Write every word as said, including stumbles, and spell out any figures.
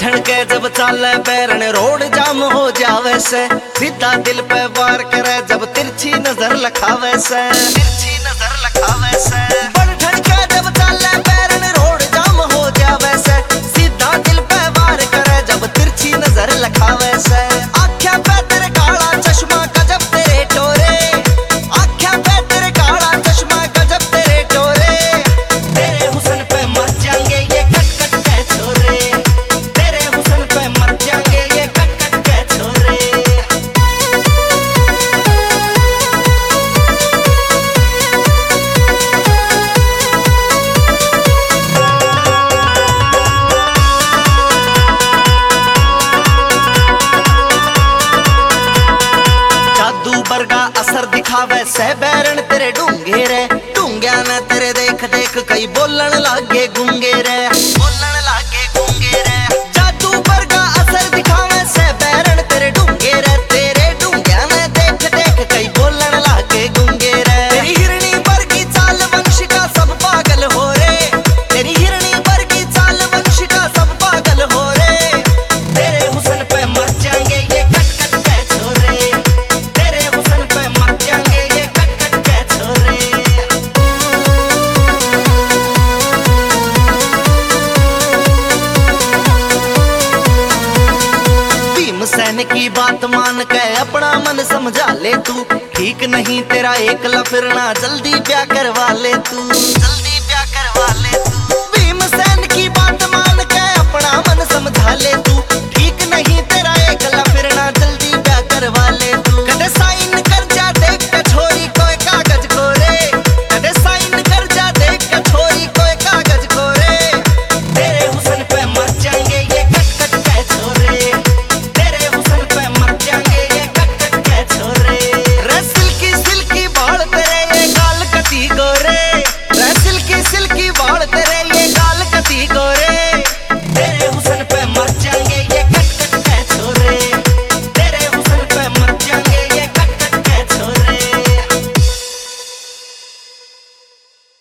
ठणके जब चाले बैरन रोड जाम हो जावे से, सीधा दिल पे वार करे जब तिरछी नजर लखावे से, तिरछी नजर लखावे से। बड़ ठणके जब चाले बैरन रोड जाम हो जावे से, सीधा दिल पे वार करे जब तिरछी नजर लखावे से। आँखें पे तेरे काला चश्मा गजब तेरे टोरे, आँखें पे तेरे काला चश्मा गजब तेरे टोरे। तेरे हुस्न पे मर जाएंगे ये कट कट के छोरे, तेरे हुस्न पे मर जाएंगे ये कट कट के छोरे। जादू बरगा असर दिखावे से बैरन तेरे ढूंगे रे, ढूंग्या न तेरे देख देख कई बोलन लागे गुंगे रे, बोलन लागे गुंगे रे। जादू बरगा असर दिखावे से बैरन तेरे ढूंगे रे, तेरे ढूंग्या न देख देख कई बोलन लागे गुंगे रे। तेरी हिरणी बरगी चाल वंशिका सब पागल हो रे, तेरी हिरणी बरगी चाल वंशिका सब पागल हो रे। तेरे हुस्न पे मर जाएंगे ये कट कट के छोरे, तेरे हुस्न पे मर जाएंगे ये कट कट के छोरे। भीमसेन की बात मान के अपना मन समझा ले तू, ठीक नहीं तेरा एकला फिरना जल्दी ब्याह करवा ले तू, जल्दी ब्याह करवा ले तू। भीमसेन की बात मान के अपना मन समझा ले तू।